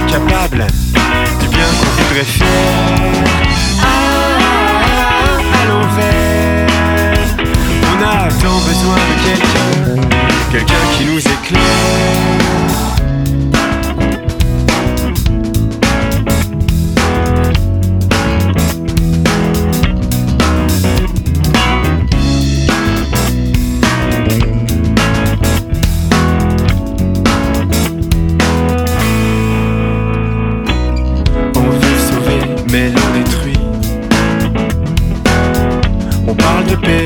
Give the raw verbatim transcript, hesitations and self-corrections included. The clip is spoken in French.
capable du bien qu'on voudrait faire. Ah, à l'envers. On a tant besoin de quelqu'un, quelqu'un qui nous éclaire. Mais l'on détruit. On parle de paix